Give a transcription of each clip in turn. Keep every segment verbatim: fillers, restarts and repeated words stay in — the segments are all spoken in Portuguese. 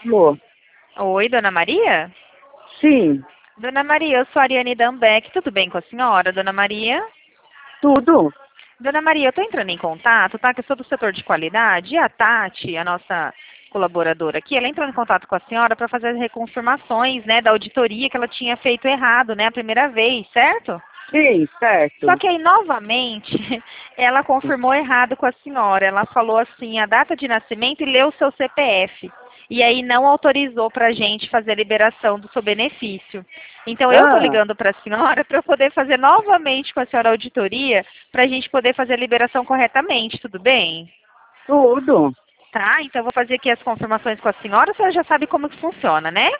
Alô? Oi, Dona Maria? Sim, Dona Maria, eu sou a Ariane Dambeck. Tudo bem com a senhora, Dona Maria? tudo? Dona Maria, eu estou entrando em contato, tá? Que eu sou do setor de qualidade. E a Tati, a nossa colaboradora aqui, ela entrou em contato com a senhora para fazer as reconfirmações, né, da auditoria que ela tinha feito errado, né, a primeira vez, certo? Sim, Só certo. que aí, novamente, ela confirmou errado com a senhora. Ela falou assim, a data de nascimento e leu o seu C P F. E aí não autorizou para a gente fazer a liberação do seu benefício. Então, eu estou Ah, ligando para a senhora para eu poder fazer novamente com a senhora a auditoria, para a gente poder fazer a liberação corretamente, tudo bem? tudo. Tá? Então, eu vou fazer aqui as confirmações com a senhora, a senhora já sabe como que funciona, né?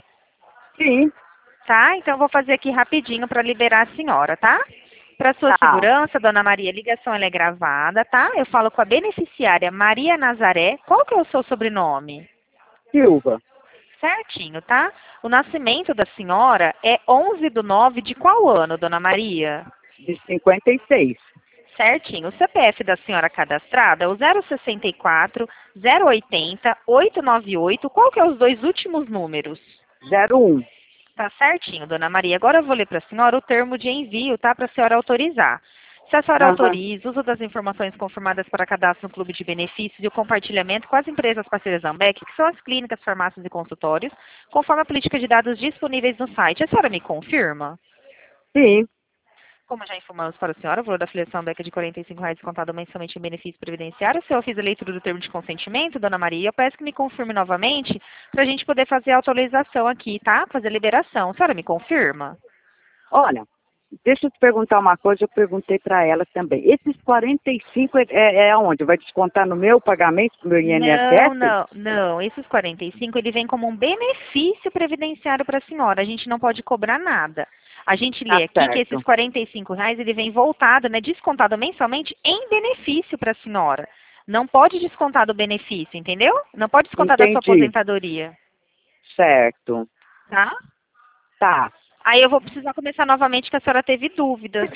Sim, Tá? Então, eu vou fazer aqui rapidinho para liberar a senhora, tá? Para sua tá. segurança, Dona Maria, a ligação ela é gravada, tá? Eu falo com a beneficiária Maria Nazaré. Qual que é o seu sobrenome? Silva, Certinho, tá? O nascimento da senhora é onze do nove de qual ano, Dona Maria? de cinquenta e seis. Certinho. O C P F da senhora cadastrada é o zero sessenta e quatro, zero oitenta, oitocentos e noventa e oito. Qual que é os dois últimos números? Zero um. Tá certinho, Dona Maria. Agora eu vou ler para a senhora o termo de envio, tá? Para a senhora autorizar. Se a senhora Aham. autoriza o uso das informações confirmadas para cadastro no Clube de Benefícios e o compartilhamento com as empresas parceiras da Ambec, que são as clínicas, farmácias e consultórios, conforme a política de dados disponíveis no site. A senhora me confirma? Sim, Como já informamos para a senhora, o valor da filiação Ambec é de quarenta e cinco reais descontado mensalmente em benefício previdenciário. Se eu fiz a leitura do termo de consentimento, Dona Maria, eu peço que me confirme novamente para a gente poder fazer a autorização aqui, tá? Fazer a liberação. A senhora me confirma? olha, deixa eu te perguntar uma coisa, eu perguntei para ela também. Esses quarenta e cinco é, é é aonde? Vai descontar no meu pagamento, no meu Não, I N S S? não, não. Esses quarenta e cinco, ele vem como um benefício previdenciário para a senhora. A gente não pode cobrar nada. A gente Tá lê aqui que esses certo. quarenta e cinco reais, ele vem voltado, né, descontado mensalmente em benefício para a senhora. Não pode descontar do benefício, entendeu? Não pode descontar da sua Entendi. aposentadoria, Certo. tá? Tá. Aí eu vou precisar começar novamente que a senhora teve dúvidas.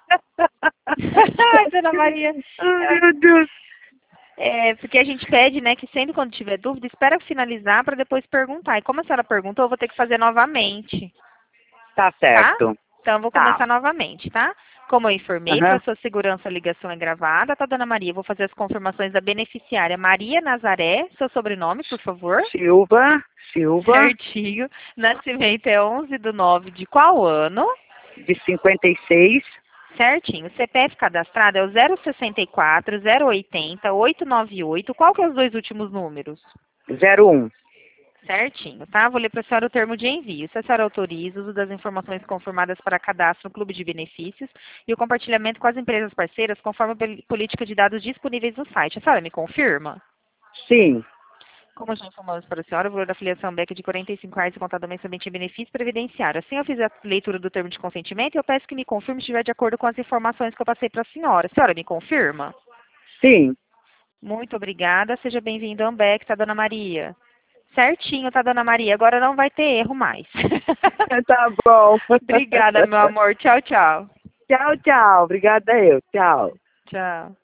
Ai, Dona Maria, Ai, meu Deus. é, porque a gente pede, né, que sempre quando tiver dúvida, espera finalizar para depois perguntar. E como a senhora perguntou, eu vou ter que fazer novamente, Tá tá? certo. Então, eu vou Tá. começar novamente, tá? Como eu informei, para Aham. sua segurança, a ligação é gravada, tá, Dona Maria? Eu vou fazer as confirmações da beneficiária Maria Nazaré. Seu sobrenome, por favor. Silva, Silva, Certinho. Nascimento é onze do nove de qual ano? de cinquenta e seis. Certinho. O C P F cadastrado é o zero sessenta e quatro, zero oitenta, oitocentos e noventa e oito. Qual que é os dois últimos números? Zero um. Certinho, tá? Vou ler para a senhora o termo de envio. Se a senhora autoriza o uso das informações confirmadas para cadastro no Clube de Benefícios e o compartilhamento com as empresas parceiras conforme a pol- política de dados disponíveis no site. A senhora me confirma? Sim, Como já informamos para a senhora, o valor da filiação B E C é de quarenta e cinco reais contado mensalmente em benefício previdenciário. Assim eu fiz a leitura do termo de consentimento e eu peço que me confirme se estiver de acordo com as informações que eu passei para a senhora. A senhora me confirma? sim. Muito obrigada. Seja bem-vindo ao Ambec, tá, Dona Maria? Certinho, tá, Dona Maria? Agora não vai ter erro mais. Tá bom. Obrigada, meu amor. Tchau, tchau. Tchau, tchau. Obrigada eu. Tchau. Tchau.